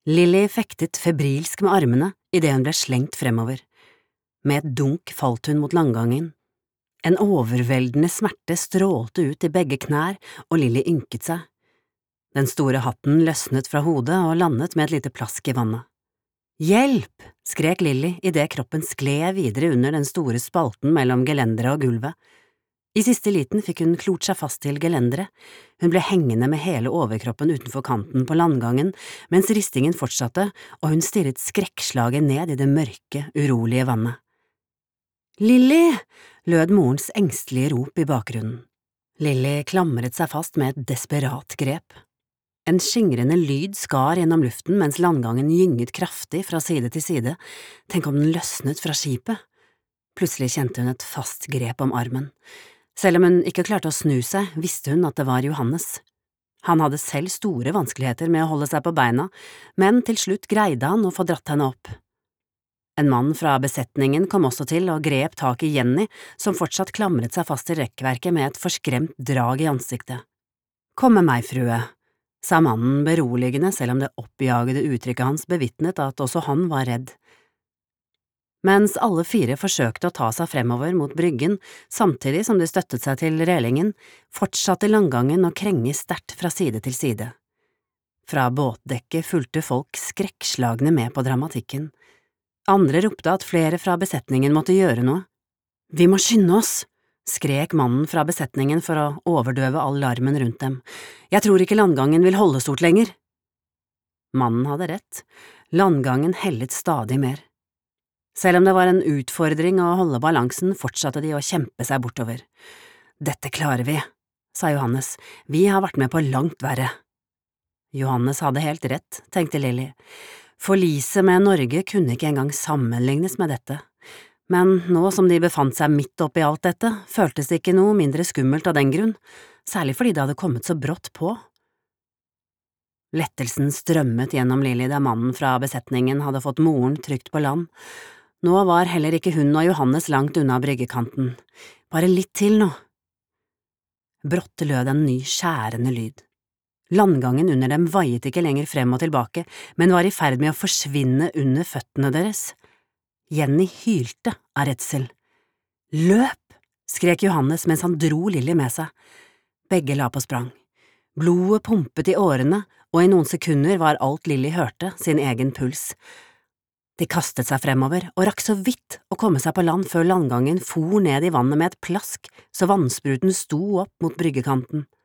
Lilly fektet febrilsk med armene idet hun ble slengt fremover. Med et dunk falt hun mot landgangen. En overveldende smerte strålte ut i begge knær, og Lilly ynket seg. Den store hatten løsnet fra hodet og landet med et lite plask i vannet. «Hjelp!» skrek Lilly idet kroppen skled videre under den store spalten mellom gelenderet og gulvet. I siste liten fikk hun klort seg fast til gelenderet. Hun ble hengende med hele overkroppen utenfor kanten på landgangen, mens ristingen fortsatte, og hun stirret skrekkslaget ned i det mørke, urolige vannet. «Lilly!» lød morens engstelige rop i bakgrunnen. Lilly klamret seg fast med et desperat grep. En skingrende lyd skar gjennom luften mens landgangen gynget kraftig fra side til side. Tenk om den løsnet fra skipet? Plutselig kjente hun et fast grep om armen. Selv om hun ikke klarte å snu seg, visste hun at det var Johannes. Han hadde selv store vanskeligheter med å holde seg på beina, men til slutt greide han å få dratt henne opp. En mann fra besetningen kom også til og grep tak i Jenny, som fortsatt klamret seg fast til rekkverket med et forskremt drag i ansiktet. «Kom med meg, frue», sa mannen beroligende selv om det oppjagede uttrykket hans bevitnet at også han var redd. Mens alle fire forsøkte å ta seg fremover mot bryggen, samtidig som de støttet seg til relingen, fortsatte landgangen å krenge sterkt fra side til side. Fra båtdekket fulgte folk skrekkslagne med på dramatikken. Andre ropte at flere fra besetningen måtte gjøre noe. «Vi må skynde oss!» skrek mannen fra besetningen for å overdøve all larmen rundt dem. «Jeg tror ikke landgangen vil holde stort lenger.» Mannen hadde rett. Landgangen hellet stadig mer. Selv om det var en utfordring å holde balansen, fortsatte de å kjempe seg bortover. «Dette klarer vi», sa Johannes. «Vi har vært med på langt verre.» Johannes hadde helt rett, tenkte Lilly. Forliset med Norge kunne ikke engang sammenlignes med dette. Men nå som de befant seg midt oppi alt dette, føltes det ikke noe mindre skummelt av den grunn, særlig fordi det hadde kommet så brått på. Lettelsen strømmet gjennom Lilly da mannen fra besetningen hadde fått moren trygt på land. Nå var heller ikke hun og Johannes langt unna bryggekanten. Bare litt til nå. Brått lød en ny skjærende lyd. Landgangen under dem vaiet ikke lenger frem og tilbake, men var i ferd med å forsvinne under føttene deres. Jenny hylte av redsel. «Løp!» skrek Johannes mens han dro Lilly med seg. Begge la på sprang. Blodet pumpet i årene, og i noen sekunder var alt Lilly hørte, sin egen puls. De kastet seg fremover, og rakk så vidt å komme seg på land før landgangen for ned i vannet med et plask, så vannspruten sto opp mot bryggekanten.